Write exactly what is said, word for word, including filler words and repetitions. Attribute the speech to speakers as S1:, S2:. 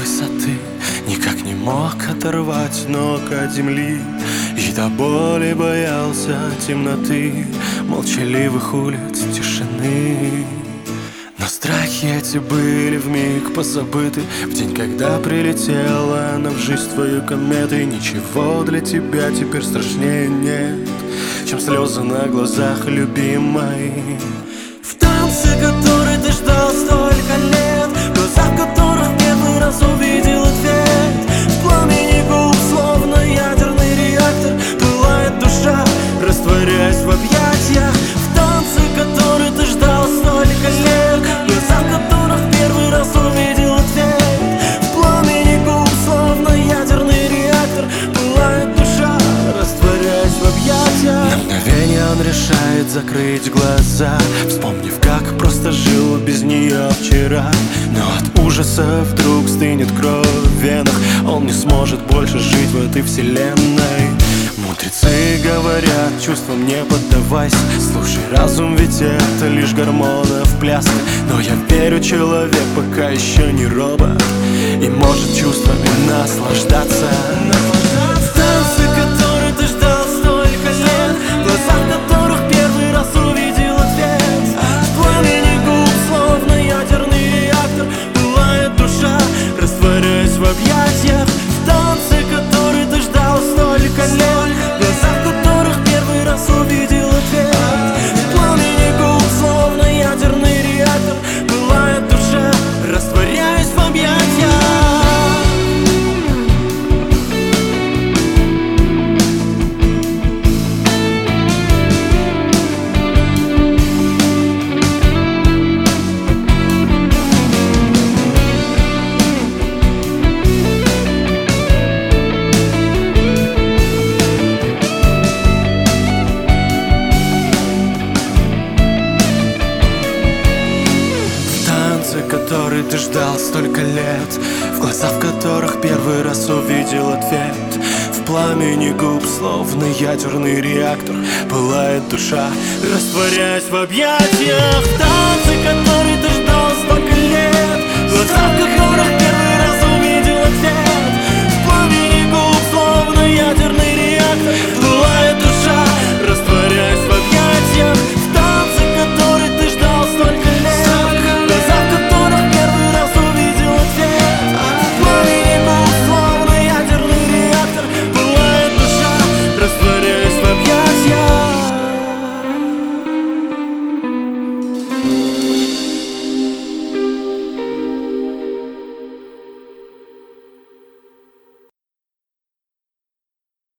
S1: высоты никак не мог оторвать ног от земли, и до боли боялся темноты, молчаливых улиц, тишины. Но страхи эти были вмиг позабыты в день, когда прилетела она в жизнь твою кометой. Ничего для тебя теперь страшнее нет, чем слезы на глазах любимой. В танце, который ты ждал столько лет, в глазах которых первый раз увидел ответ, в пламени губ, словно ядерный реактор, пылает душа, растворяясь в объятиях. В танце, который ты ждал столько лет, в глазах которых первый раз увидел ответ, в пламени губ, словно ядерный реактор, пылает душа, растворяясь в объятиях. На мгновение он решает закрыть глаза, вспомнив, как просто жил без нее вчера. Но от ужаса вдруг стынет кровь в венах, он не сможет больше жить в этой вселенной. Мудрецы говорят, чувствам не поддавайся, слушай разум, ведь это лишь гормонов пляска. Но я верю, человек пока еще не робот и может чувствами наслаждаться. В танце, который ты ждал столько лет, в глазах которых первый раз увидел ответ, в пламени губ, словно ядерный реактор, пылает душа, растворяясь в объятиях. В танце, который ты ждал столько лет, в глазах которых первый раз увидел ответ, в пламени губ, словно ядерный реактор, пылает душа, растворяясь в объятиях. Который ты ждал столько лет, в глазах которых первый раз увидел ответ, в пламени губ, словно ядерный реактор, пылает душа, растворяясь в объятиях. В танце, который ты ждал столько лет, в глазах которых